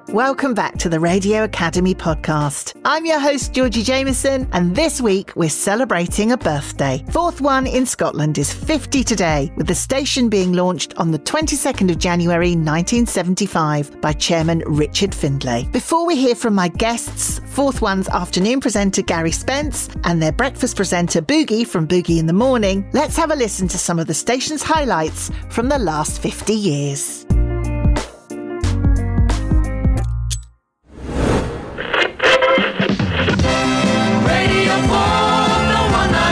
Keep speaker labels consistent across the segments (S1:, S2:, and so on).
S1: Welcome back to the Radio Academy podcast. I'm your host, Georgie Jameson, and this week we're celebrating a birthday. Fourth One in Scotland is 50 today, with the station being launched on the 22nd of January 1975 by Chairman Richard Findlay. Before we hear from my guests, Fourth One's afternoon presenter Gary Spence and their breakfast presenter Boogie from Boogie in the Morning, let's have a listen to some of the station's highlights from the last 50 years.
S2: Radio 4, the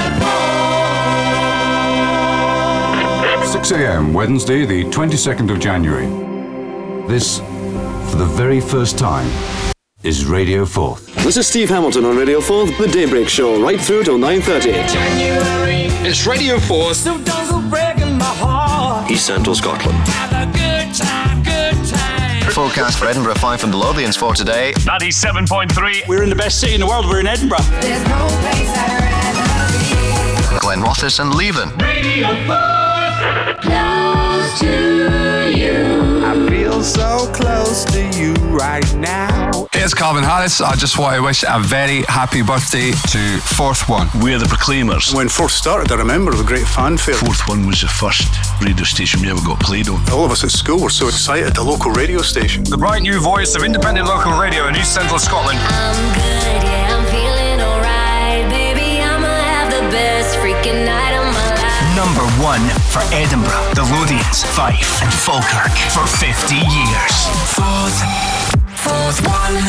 S2: 194.
S3: 6 a.m. Wednesday, the 22nd of January. This, for the very first time, is Radio 4.
S4: This is Steve Hamilton on Radio 4, the Daybreak Show, right through till 9:30.
S2: January,
S5: It's Radio 4.
S2: so don't go breaking my heart.
S4: East Central Scotland.
S2: Have a good time, good time.
S6: Forecast for Edinburgh 5 from the Lothians for today.
S5: 97.3.
S7: We're in the best city in the world. We're in Edinburgh.
S2: There's no place I'd rather be.
S6: Glenrothes and Leven.
S5: Radio 4.
S2: Close to you.
S8: I feel so close to you right now.
S9: Hey, it's Calvin Harris. I just want to wish a very happy birthday to Fourth One.
S7: We're the Proclaimers.
S10: When Fourth started, I remember the great fanfare.
S7: Fourth One was the first radio station we ever got played on.
S10: All of us at school were so excited, the local radio station.
S5: The bright new voice of independent local radio in East Central Scotland.
S11: I'm good, yeah, I'm feeling alright. Baby, I'ma have the best freaking night of my life.
S5: Number 1 for Edinburgh, the Lothians, Fife and Falkirk for 50 years. Fourth One.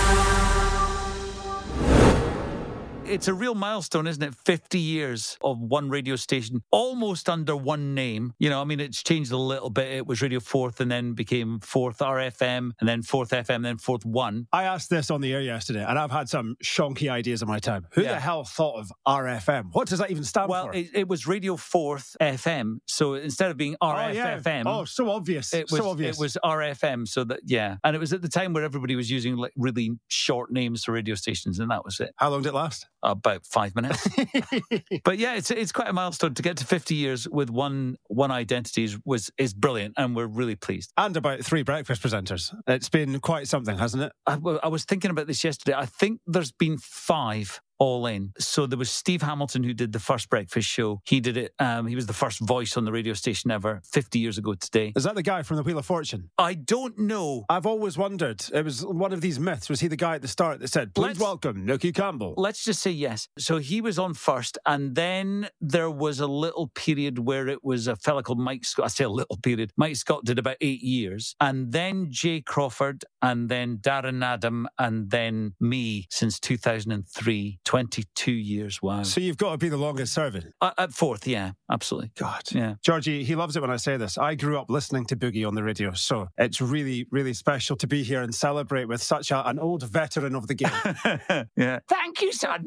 S12: It's a real milestone, isn't it? 50 years of one radio station, almost under one name. You know, I mean, it's changed a little bit. It was Radio 4th and then became 4th RFM and then 4th FM, then 4th One.
S13: I asked this on the air yesterday, and I've had some shonky ideas in my time. Who the hell thought of RFM? What does that even stand for?
S12: Well, it was Radio 4th FM. So instead of being RFFM...
S13: Oh, so obvious.
S12: It was RFM. So that, yeah. And it was at the time where everybody was using like really short names for radio stations, and that was it.
S13: How long did it last?
S12: About 5 minutes. But yeah, it's quite a milestone to get to 50 years with one identity is brilliant, and we're really pleased.
S13: And about 3 breakfast presenters. It's been quite something, hasn't it?
S12: I was thinking about this yesterday. I think there's been 5 all in. So there was Steve Hamilton, who did the first breakfast show. He did it. He was the first voice on the radio station ever 50 years ago today.
S13: Is that the guy from the Wheel of Fortune?
S12: I don't know.
S13: I've always wondered. It was one of these myths. Was he the guy at the start that said, please welcome Nookie Campbell?
S12: Let's just say yes. So he was on first, and then there was a little period where it was a fella called Mike Scott. I say a little period. Mike Scott did about 8 years, and then Jay Crawford, and then Darren Adam, and then me since 2003. 22 years, wow.
S13: So you've got to be the longest serving.
S12: At 4th, yeah, absolutely.
S13: God.
S12: Yeah.
S13: Georgie, he loves it when I say this. I grew up listening to Boogie on the radio, so it's really, really special to be here and celebrate with such an old veteran of the game.
S12: Yeah.
S1: Thank you, son.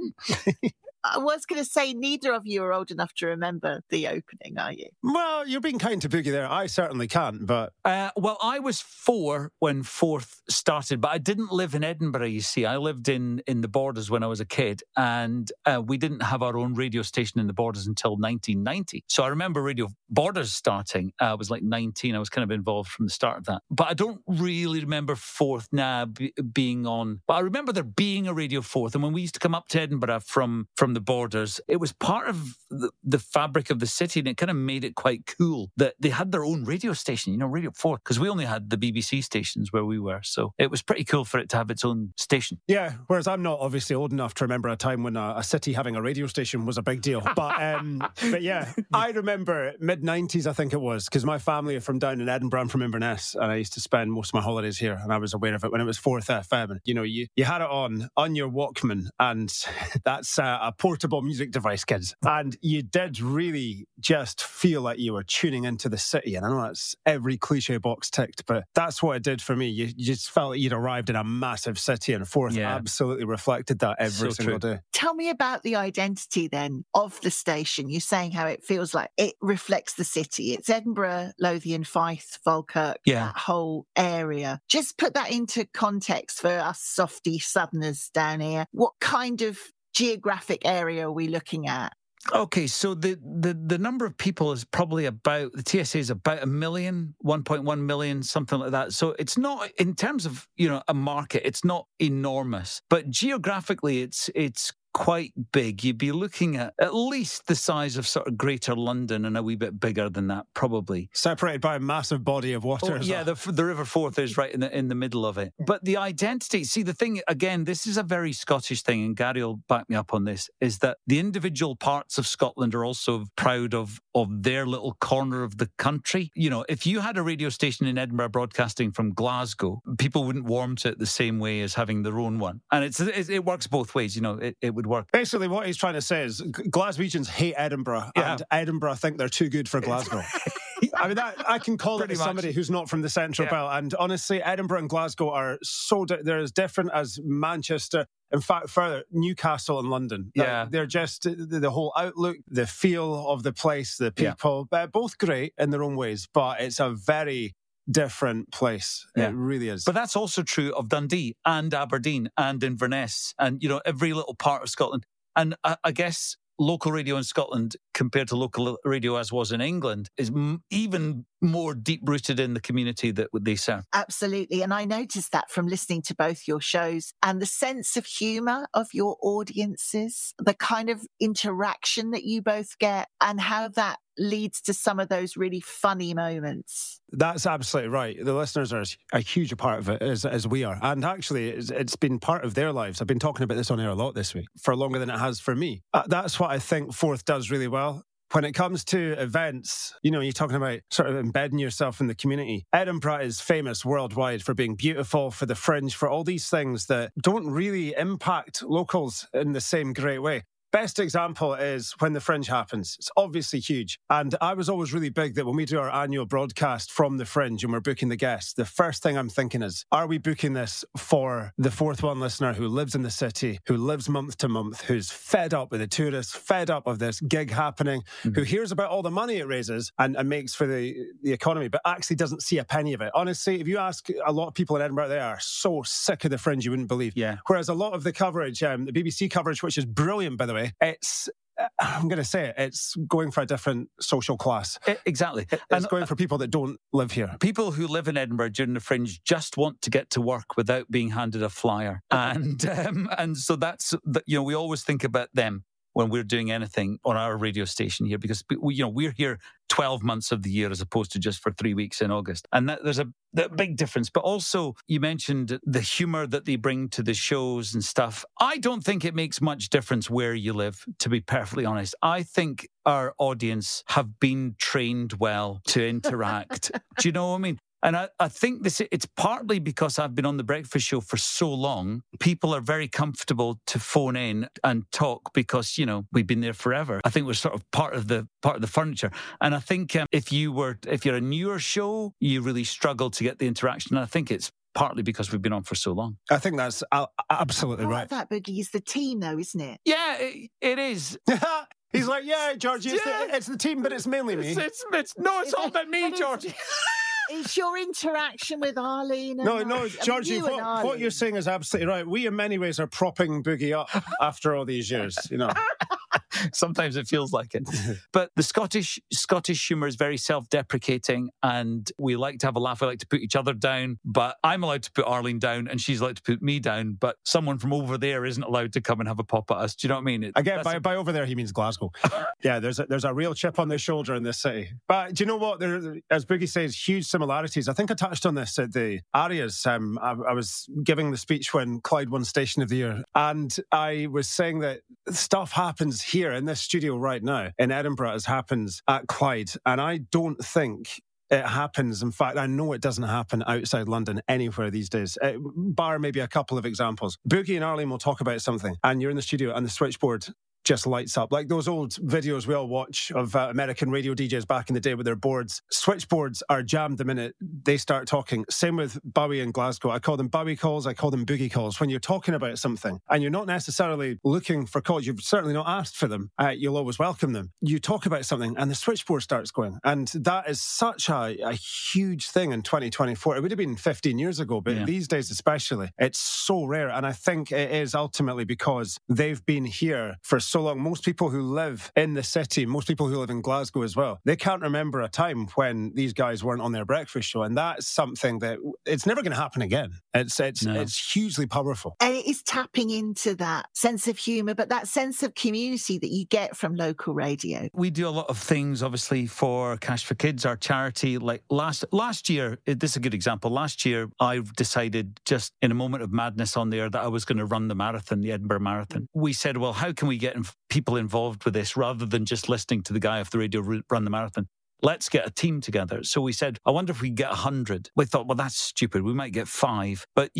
S1: I was going to say, neither of you are old enough to remember the opening, are you?
S13: Well, you're being kind to Boogie there. I certainly can't, but...
S12: Well, I was 4 when 4th started, but I didn't live in Edinburgh, you see. I lived in the Borders when I was a kid, and we didn't have our own radio station in the Borders until 1990. So I remember Radio Borders starting. I was like 19. I was kind of involved from the start of that. But I don't really remember 4th being on. But I remember there being a Radio 4th, and when we used to come up to Edinburgh from the Borders, it was part of the fabric of the city, and it kind of made it quite cool that they had their own radio station, Radio 4, because we only had the BBC stations where we were, so it was pretty cool for it to have its own station.
S13: Yeah, whereas I'm not obviously old enough to remember a time when a city having a radio station was a big deal, but yeah, I remember mid-90s, I think it was, because my family are from down in Edinburgh. I'm from Inverness, and I used to spend most of my holidays here, and I was aware of it when it was 4th FM, and you had it on your Walkman, and that's a portable music device, kids. And you did really just feel like you were tuning into the city. And I know that's every cliche box ticked, but that's what it did for me. You just felt like you'd arrived in a massive city, and 4th absolutely reflected that every single day.
S1: Tell me about the identity then of the station. You're saying how it feels like it reflects the city. It's Edinburgh, Lothian, Fife, Falkirk, that whole area. Just put that into context for us softy southerners down here. What kind of geographic area are we looking at?
S12: Okay, so the number of people is probably about, the TSA is about 1 million, 1.1 million, something like that. So it's not, in terms of, a market, it's not enormous. But geographically, it's quite big. You'd be looking at least the size of sort of Greater London and a wee bit bigger than that, probably.
S13: Separated by a massive body of water.
S12: Yeah, the River Forth is right in the middle of it. But the identity, see, the thing, again, this is a very Scottish thing, and Gary will back me up on this, is that the individual parts of Scotland are also proud of their little corner of the country. If you had a radio station in Edinburgh broadcasting from Glasgow, people wouldn't warm to it the same way as having their own one. And it works both ways, it would work.
S13: Basically, what he's trying to say is Glaswegians hate Edinburgh, and Edinburgh think they're too good for Glasgow. I mean, I can call it as somebody who's not from the Central Belt. And honestly, Edinburgh and Glasgow are they're as different as Manchester. In fact, further, Newcastle and London.
S12: Yeah.
S13: They're just the whole outlook, the feel of the place, the people, both great in their own ways, but it's a very different place. It really is.
S12: But that's also true of Dundee and Aberdeen and Inverness and, every little part of Scotland. And I guess local radio in Scotland compared to local radio as was in England is even more deep-rooted in the community that they serve.
S1: Absolutely. And I noticed that from listening to both your shows, and the sense of humour of your audiences, the kind of interaction that you both get, and how that leads to some of those really funny moments.
S13: That's absolutely right. The listeners are a huge part of it, as we are. And actually, it's been part of their lives. I've been talking about this on air a lot this week, for longer than it has for me. That's what I think Forth does really well. When it comes to events, you're talking about sort of embedding yourself in the community. Edinburgh is famous worldwide for being beautiful, for the Fringe, for all these things that don't really impact locals in the same great way. Best example is when the Fringe happens. It's obviously huge. And I was always really big that when we do our annual broadcast from the Fringe and we're booking the guests, the first thing I'm thinking is, are we booking this for the Forth One listener who lives in the city, who lives month to month, who's fed up with the tourists, fed up of this gig happening, who hears about all the money it raises and makes for the economy, but actually doesn't see a penny of it. Honestly, if you ask a lot of people in Edinburgh, they are so sick of the Fringe, you wouldn't believe.
S12: Yeah.
S13: Whereas a lot of the coverage, the BBC coverage, which is brilliant, by the way, I'm going to say it's going for a different social class.
S12: Exactly.
S13: It's going for people that don't live here.
S12: People who live in Edinburgh during the Fringe just want to get to work without being handed a flyer. And so that's, we always think about them when we're doing anything on our radio station here, because we're here 12 months of the year as opposed to just for 3 weeks in August. And there's a big difference. But also, you mentioned the humour that they bring to the shows and stuff. I don't think it makes much difference where you live, to be perfectly honest. I think our audience have been trained well to interact. Do you know what I mean? And I think it's partly because I've been on the breakfast show for so long. People are very comfortable to phone in and talk because, we've been there forever. I think we're sort of part of the furniture. And I think if you're a newer show, you really struggle to get the interaction. And I think it's partly because we've been on for so long.
S13: I think that's absolutely right.
S1: That, Boogie, is the team, though, isn't it?
S12: Yeah, it is.
S13: He's like, yeah, Georgie, it's the team, but it's mainly me.
S12: It's all about me, Georgie.
S1: It's your interaction with Arlene.
S13: No, Georgie, what you're saying is absolutely right. We, in many ways, are propping Boogie up after all these years,
S12: Sometimes it feels like it. But the Scottish humour is very self-deprecating, and we like to have a laugh. We like to put each other down, but I'm allowed to put Arlene down and she's allowed to put me down, but someone from over there isn't allowed to come and have a pop at us. Do you know what I mean?
S13: Again, by over there, he means Glasgow. Yeah, there's a real chip on their shoulder in this city. But do you know what? There, as Boogie says, huge similarities. I think I touched on this at the Arias. I was giving the speech when Clyde won Station of the Year, and I was saying that stuff happens here in this studio right now in Edinburgh as happens at Clyde, and I don't think it happens. In fact, I know it doesn't happen outside London anywhere these days, bar maybe a couple of examples. Boogie and Arlene will talk about something, and you're in the studio and the switchboard just lights up. Like those old videos we all watch of American radio DJs back in the day with their boards. Switchboards are jammed the minute they start talking. Same with Bowie in Glasgow. I call them Bowie calls, I call them Boogie calls. When you're talking about something and you're not necessarily looking for calls, you've certainly not asked for them, you'll always welcome them. You talk about something and the switchboard starts going. And that is such a huge thing in 2024. It would have been 15 years ago, but these days especially, it's so rare. And I think it is ultimately because they've been here for so long. Most people who live in the city, most people who live in Glasgow as well, they can't remember a time when these guys weren't on their breakfast show. And that's something that it's never going to happen again. It's hugely powerful.
S1: And it is tapping into that sense of humour, but that sense of community that you get from local radio.
S12: We do a lot of things, obviously, for Cash for Kids, our charity. Like last year, this is a good example. Last year, I decided just in a moment of madness on there that I was going to run the marathon, the Edinburgh Marathon. We said, well, how can we get people involved with this rather than just listening to the guy off the radio run the marathon? Let's get a team together. So we said, I wonder if we get 100. We thought, well, that's stupid. We might get 5. But,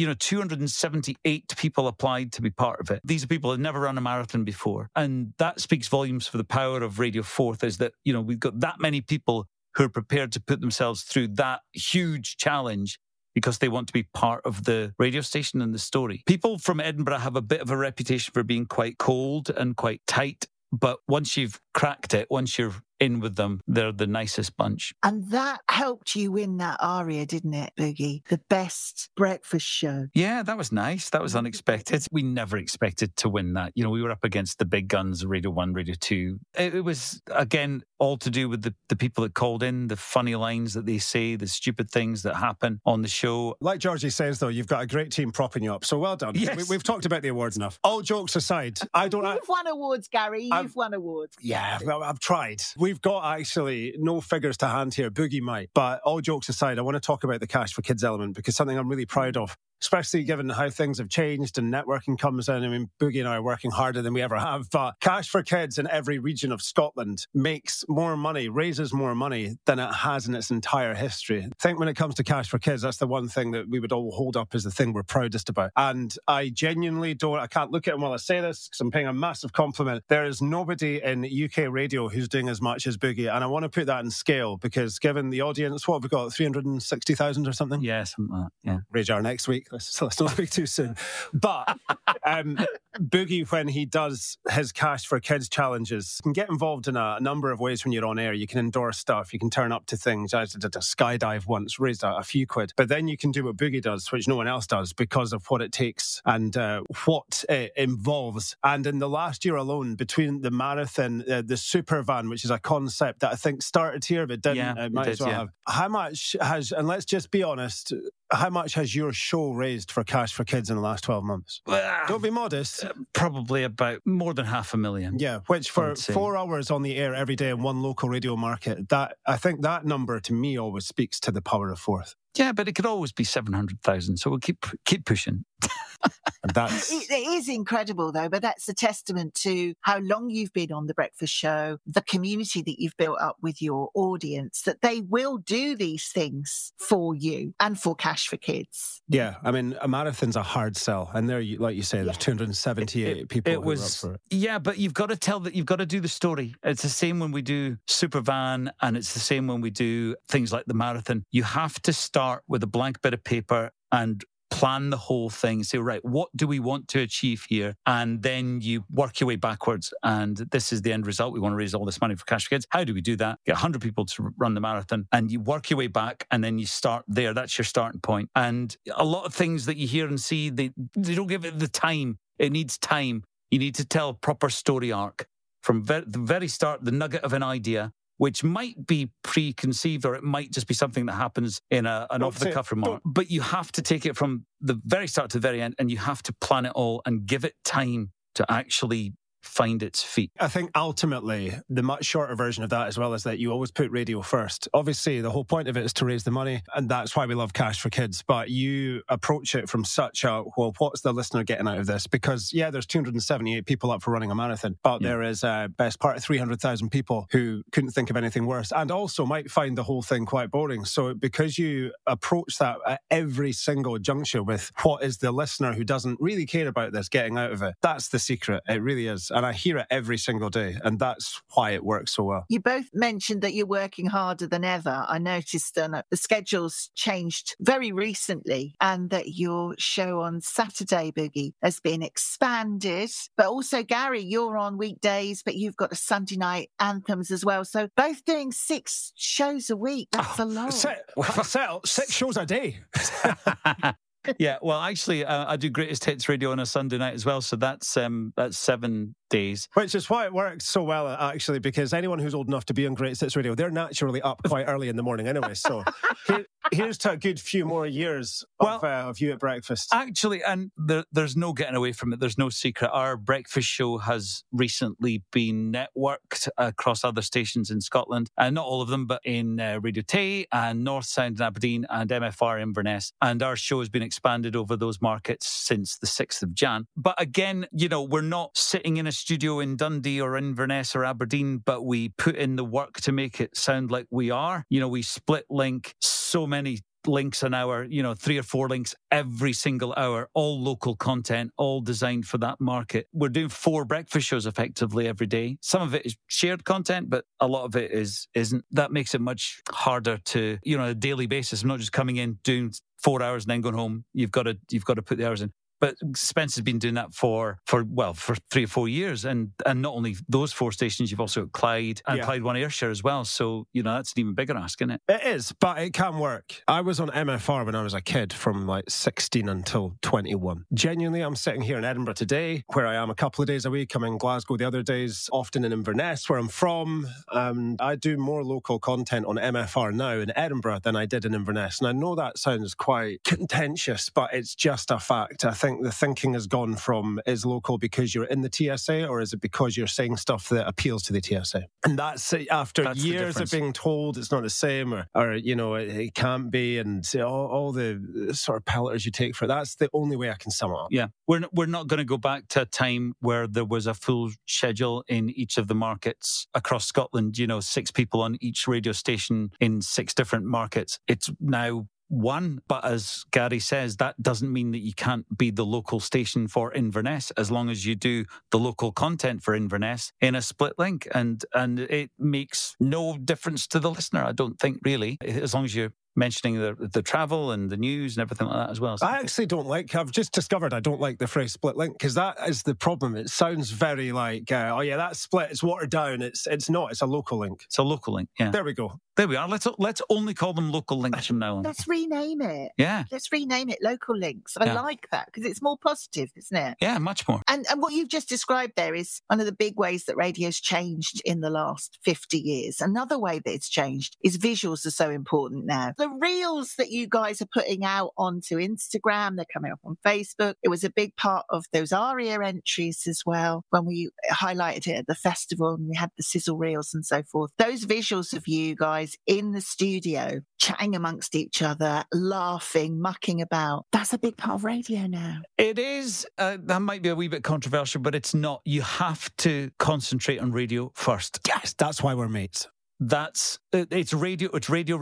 S12: 278 people applied to be part of it. These are people who have never run a marathon before. And that speaks volumes for the power of Radio Forth, is that, we've got that many people who are prepared to put themselves through that huge challenge because they want to be part of the radio station and the story. People from Edinburgh have a bit of a reputation for being quite cold and quite tight. But once you've cracked it, once you're in with them, they're the nicest bunch.
S1: And that helped you win that aria, didn't it, Boogie? The best breakfast show.
S12: Yeah, that was nice. That was unexpected. We never expected to win that. We were up against the big guns, Radio 1, Radio 2. It was, again, all to do with the people that called in, the funny lines that they say, the stupid things that happen on the show.
S13: Like Georgie says, though, you've got a great team propping you up. So well done.
S12: Yes.
S13: We've talked about the awards enough. All jokes aside,
S1: You've won awards, Gary. You've won awards.
S13: Yeah, well, I've tried. We've got actually no figures to hand here. Boogie might. But all jokes aside, I want to talk about the Cash for Kids element because something I'm really proud of, especially given how things have changed and networking comes in. I mean, Boogie and I are working harder than we ever have. But Cash for Kids in every region of Scotland makes more money, raises more money than it has in its entire history. I think when it comes to Cash for Kids, that's the one thing that we would all hold up as the thing we're proudest about. And I genuinely I can't look at him while I say this because I'm paying a massive compliment. There is nobody in UK radio who's doing as much as Boogie. And I want to put that in scale because given the audience, what have we got, 360,000 or something?
S12: Yeah, something like that. Yeah.
S13: Radar next week. Let's not speak too soon. But Boogie, when he does his Cash for Kids challenges, can get involved in a number of ways when you're on air. You can endorse stuff. You can turn up to things. I did a skydive once, raised a few quid. But then you can do what Boogie does, which no one else does because of what it takes and what it involves. And in the last year alone, between the marathon, the super van, which is a concept that I think started here but didn't.
S12: Yeah,
S13: it might as well have. How much has, and let's just be honest, how much has your show raised for Cash for Kids in the last 12 months? Don't be modest.
S12: Probably about more than 500,000.
S13: Yeah, which for 4 hours on the air every day in one local radio market, I think that number to me always speaks to the power of Forth.
S12: Yeah, but it could always be 700,000. So we'll keep pushing.
S1: It is incredible, though, but that's a testament to how long you've been on The Breakfast Show, the community that you've built up with your audience, that they will do these things for you and for Cash for Kids.
S13: Yeah, I mean, a marathon's a hard sell. And there, like you say, there's 278 people who are up for it.
S12: Yeah, but you've got to tell that, you've got to do the story. It's the same when we do Supervan and it's the same when we do things like the marathon. You have to start with a blank bit of paper and plan the whole thing. Say, right, what do we want to achieve here? And then you work your way backwards. And this is the end result. We want to raise all this money for Cash for Kids. How do we do that? Get 100 people to run the marathon and you work your way back and then you start there. That's your starting point. And a lot of things that you hear and see, they don't give it the time. It needs time. You need to tell a proper story arc from the very start, the nugget of an idea, which might be preconceived or it might just be something that happens in an off-the-cuff remark. But you have to take it from the very start to the very end and you have to plan it all and give it time to actually find its feet.
S13: I think ultimately the much shorter version of that as well is that you always put radio first. Obviously the whole point of it is to raise the money and that's why we love Cash for Kids, but you approach it from such a, well, what's the listener getting out of this? Because there's 278 people up for running a marathon, but there is best part of 300,000 people who couldn't think of anything worse and also might find the whole thing quite boring. So because you approach that at every single juncture with what is the listener who doesn't really care about this getting out of it, that's the secret. It really is. And I hear it every single day. And that's why it works so well.
S1: You both mentioned that you're working harder than ever. I noticed the schedule's changed very recently and that your show on Saturday, Boogie, has been expanded. But also, Gary, you're on weekdays, but you've got the Sunday night anthems as well. So both doing 6 shows a week. That's a lot.
S13: 6 shows a day.
S12: Yeah, well, actually, I do Greatest Hits Radio on a Sunday night as well, so that's 7 days.
S13: Which is why it works so well, actually, because anyone who's old enough to be on Greatest Hits Radio, they're naturally up quite early in the morning anyway. So here's to a good few more years of you at breakfast.
S12: Actually, and there's no getting away from it. There's no secret. Our breakfast show has recently been networked across other stations in Scotland, and not all of them, but in Radio Tay and North Sound in Aberdeen and MFR Inverness. And our show has been expanded over those markets since the 6th of Jan. But again, we're not sitting in a studio in Dundee or Inverness or Aberdeen, but we put in the work to make it sound like we are. We split link so many links an hour, 3 or 4 links every single hour, all local content, all designed for that market. We're doing 4 breakfast shows effectively every day. Some of it is shared content, but a lot of it isn't. That makes it much harder to, on a daily basis. I'm not just coming in, doing 4 hours and then going home. You've got to put the hours in. But Spence has been doing that for 3 or 4 years. And not only those 4 stations, you've also got Clyde and Clyde One Ayrshire as well. So, that's an even bigger ask, isn't it?
S13: It is, but it can work. I was on MFR when I was a kid from like 16 until 21. Genuinely, I'm sitting here in Edinburgh today, where I am a couple of days a week. I'm in Glasgow the other days, often in Inverness, where I'm from. I do more local content on MFR now in Edinburgh than I did in Inverness. And I know that sounds quite contentious, but it's just a fact. I think the thinking has gone from, is local because you're in the TSA, or is it because you're saying stuff that appeals to the TSA? And that's after years of being told it's not the same, or it can't be, and all the sort of pelleters you take for it. That's the only way I can sum it up.
S12: Yeah, we're not going to go back to a time where there was a full schedule in each of the markets across Scotland, 6 people on each radio station in 6 different markets. It's now 1, but as Gary says, that doesn't mean that you can't be the local station for Inverness, as long as you do the local content for Inverness in a split link, and it makes no difference to the listener, I don't think, really, as long as you're mentioning the travel and the news and everything like that as well. So
S13: I actually don't like, I've just discovered I don't like the phrase split link, because that is the problem. It sounds very like, that's split, it's watered down. It's not, it's a local link.
S12: It's a local link, yeah.
S13: There we go.
S12: There we are. Let's only call them local links from now on.
S1: Let's rename it.
S12: Yeah.
S1: Let's rename it local links. I like that, because it's more positive, isn't it?
S12: Yeah, much more.
S1: And what you've just described there is one of the big ways that radio's changed in the last 50 years. Another way that it's changed is visuals are so important now. The reels that you guys are putting out onto Instagram, they're coming up on Facebook. It was a big part of those ARIA entries as well, when we highlighted it at the festival and we had the sizzle reels and so forth. Those visuals of you guys in the studio, chatting amongst each other, laughing, mucking about, that's a big part of radio now.
S12: It is. That might be a wee bit controversial, but it's not. You have to concentrate on radio first.
S13: Yes, that's why we're mates.
S12: It's radio,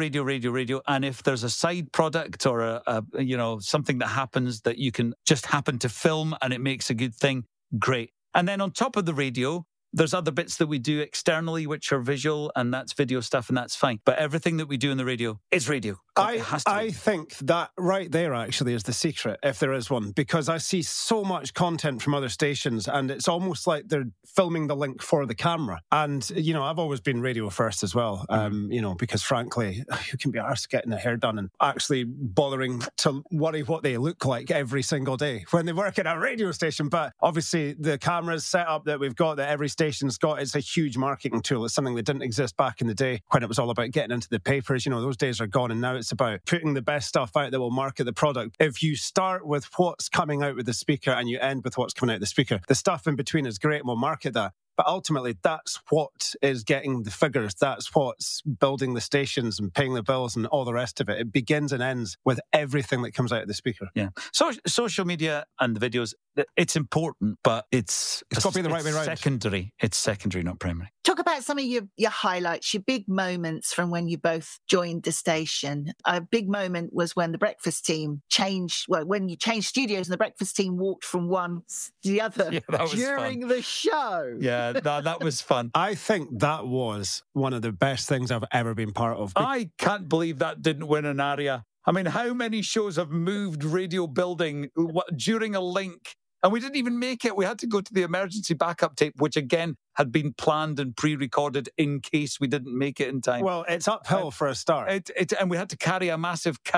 S12: and if there's a side product or a something that happens that you can just happen to film and it makes a good thing, great. And then on top of the radio, there's other bits that we do externally which are visual, and that's video stuff, and that's fine. But everything that we do in the radio is radio.
S13: I think that right there actually is the secret, if there is one, because I see so much content from other stations and it's almost like they're filming the link for the camera. And, I've always been radio first as well, because frankly, you can be arsed getting their hair done and actually bothering to worry what they look like every single day when they work at a radio station. But obviously the cameras set up that we've got, that every station's got, it's a huge marketing tool. It's something that didn't exist back in the day when it was all about getting into the papers. Those days are gone, and now it's about putting the best stuff out that will market the product. If you start with what's coming out with the speaker and you end with what's coming out of the speaker, the stuff in between is great and we'll market that. But ultimately, that's what is getting the figures. That's what's building the stations and paying the bills and all the rest of it. It begins and ends with everything that comes out of the speaker.
S12: Yeah. So social media and the videos, it's important, but it's
S13: got to be the right way around.
S12: Secondary. It's secondary, not primary.
S1: Talk about some of your highlights, your big moments from when you both joined the station. A big moment was when the breakfast team when you changed studios and the breakfast team walked from one to the other during the show.
S12: Yeah, that was fun.
S13: I think that was one of the best things I've ever been part of.
S12: I can't believe that didn't win an ARIA. I mean, how many shows have moved radio building during a link? And we didn't even make it. We had to go to the emergency backup tape, which again had been planned and pre-recorded in case we didn't make it in time.
S13: Well, it's uphill for a start.
S12: And we had to carry a massive cow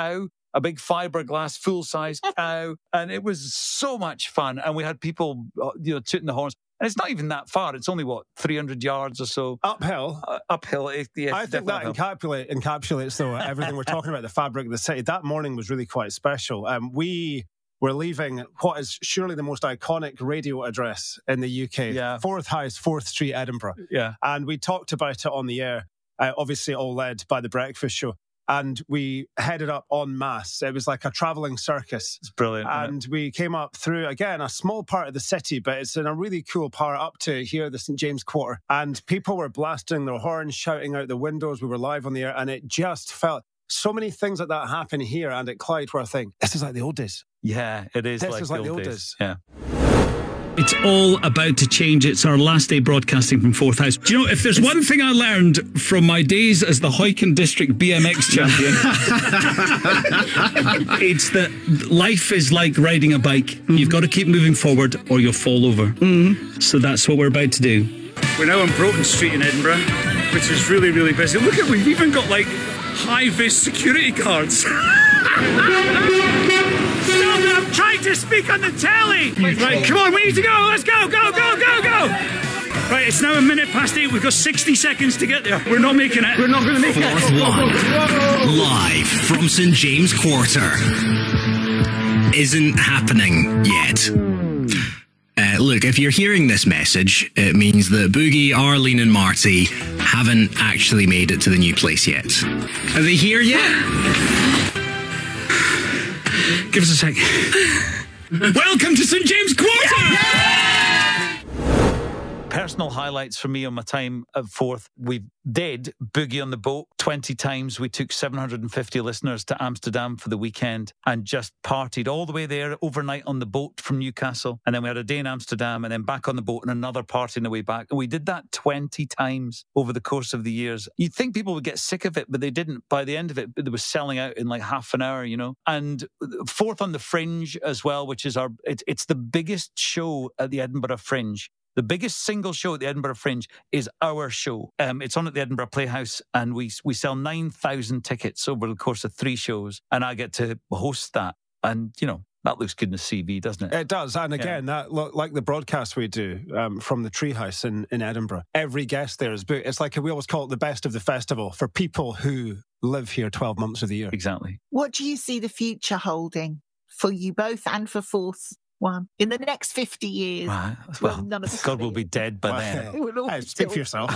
S12: a big fiberglass full-size cow, and it was so much fun. And we had people, tooting the horns. And it's not even that far. It's only, 300 yards or so?
S13: Uphill.
S12: Uphill. Yeah,
S13: I think that encapsulates, though, everything we're talking about, the fabric of the city. That morning was really quite special. We were leaving what is surely the most iconic radio address in the UK.
S12: Yeah.
S13: 4th House, 4th Street, Edinburgh.
S12: Yeah.
S13: And we talked about it on the air, obviously all led by The Breakfast Show. And we headed up en masse. It was like a travelling circus.
S12: It's brilliant.
S13: And we came up through, again, a small part of the city, but it's in a really cool part up to here, the St. James Quarter. And people were blasting their horns, shouting out the windows. We were live on the air, and it just felt... So many things like that happen here and at Clyde where I think, this is like the old days.
S12: Yeah, it is.
S13: This is like the old days.
S12: Yeah.
S14: It's all about to change. It's our last day broadcasting from 4th House. Do you know, if there's one thing I learned from my days as the Huyken District BMX champion, it's that life is like riding a bike. Mm-hmm. You've got to keep moving forward or you'll fall over. Mm-hmm. So that's what we're about to do. We're now on Broughton Street in Edinburgh, which is really, really busy. Look at, we've even got like high-vis security guards. Stop it, I'm trying to speak on the telly. Right, come on, we need to go. Let's go. Right, it's now 8:01. We've got 60 seconds to get there. We're not making it. We're not going to make it.
S5: 4th One, live from St. James Quarter, isn't happening yet. Look, if you're hearing this message, it means that Boogie, Arlene and Marty haven't actually made it to the new place yet. Are they here yet?
S14: Give us a sec. Welcome to St. James Quarter!
S12: Personal highlights for me on my time at 4th. We did Boogie on the Boat 20 times. We took 750 listeners to Amsterdam for the weekend and just partied all the way there overnight on the boat from Newcastle. And then we had a day in Amsterdam and then back on the boat and another party on the way back. And we did that 20 times over the course of the years. You'd think people would get sick of it, but they didn't. By the end of it, they were selling out in like half an hour, And 4th on the Fringe as well, which is it's the biggest show at the Edinburgh Fringe. The biggest single show at the Edinburgh Fringe is our show. It's on at the Edinburgh Playhouse, and we sell 9,000 tickets over the course of 3 shows, and I get to host that. And, that looks good in the CV, doesn't it?
S13: It does. And again, that like the broadcast we do from the Treehouse in Edinburgh, every guest there is booked. It's like we always call it the best of the festival for people who live here 12 months of the year.
S12: Exactly.
S1: What do you see the future holding for you both and for 4th One in the next 50 years?
S12: Right. Well, none of God will be dead by then.
S13: Speak for yourself.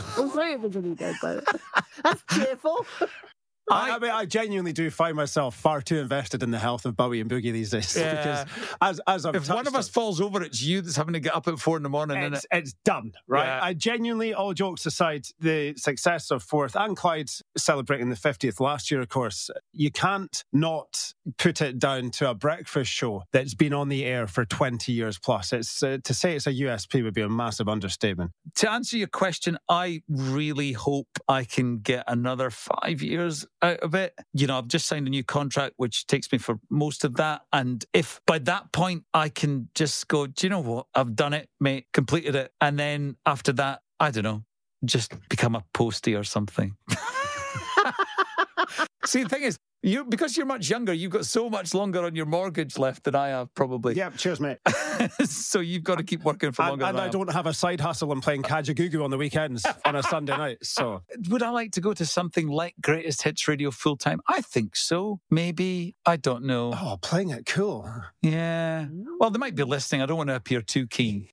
S1: That's cheerful.
S13: I genuinely do find myself far too invested in the health of Bowie and Boogie these days.
S12: Yeah.
S13: Because as I've
S12: if one of us falls over, it's you that's having to get up at 4 a.m.
S13: It's done, right?
S12: Yeah.
S13: I genuinely, all jokes aside, the success of 4th and Clyde celebrating the 50th last year, of course, you can't not put it down to a breakfast show that's been on the air for 20 years plus. It's to say it's a USP would be a massive understatement.
S12: To answer your question, I really hope I can get another 5 years out of it. I've just signed a new contract, which takes me for most of that. And if by that point I can just go, do you know what? I've done it, mate, completed it. And then after that, I don't know, just become a postie or something. See, the thing is, because you're much younger, you've got so much longer on your mortgage left than I have, probably.
S13: Yeah, cheers, mate.
S12: So you've got to keep working for longer.
S13: And I don't have a side hustle and playing Kajagoogoo on the weekends on a Sunday night. So
S12: would I like to go to something like Greatest Hits Radio full time? I think so. Maybe. I don't know.
S13: Oh, playing it cool.
S12: Yeah. Well, they might be listening. I don't want to appear too keen.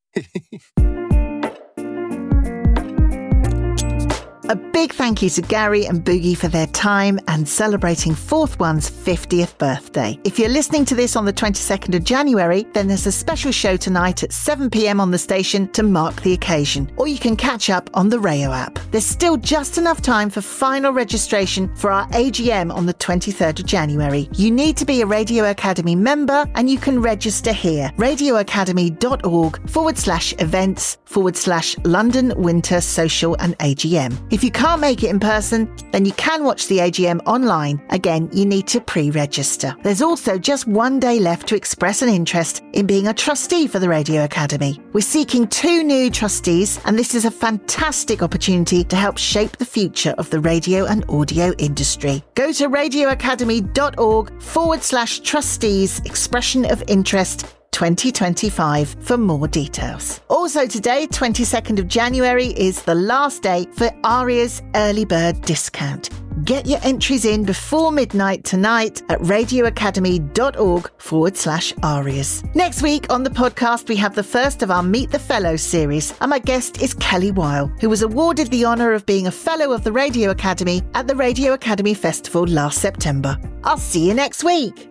S1: A big thank you to Gary and Boogie for their time and celebrating 4th One's 50th birthday. If you're listening to this on the 22nd of January, then there's a special show tonight at 7 p.m. on the station to mark the occasion, or you can catch up on the Rayo app. There's still just enough time for final registration for our AGM on the 23rd of January. You need to be a Radio Academy member, and you can register here. radioacademy.org/events/London Winter Social and AGM. If If you can't make it in person, then you can watch the AGM online. Again, you need to pre-register. There's also just one day left to express an interest in being a trustee for the Radio Academy. We're seeking 2 new trustees, and this is a fantastic opportunity to help shape the future of the radio and audio industry. Go to radioacademy.org/trustees expression of interest 2025 for more details. Also today, 22nd of January, is the last day for Aria's early bird discount. Get your entries in before midnight tonight at radioacademy.org/Arias. Next week on the podcast, we have the first of our Meet the Fellows series, and my guest is Kelly Weil, who was awarded the honour of being a Fellow of the Radio Academy at the Radio Academy Festival last September. I'll see you next week.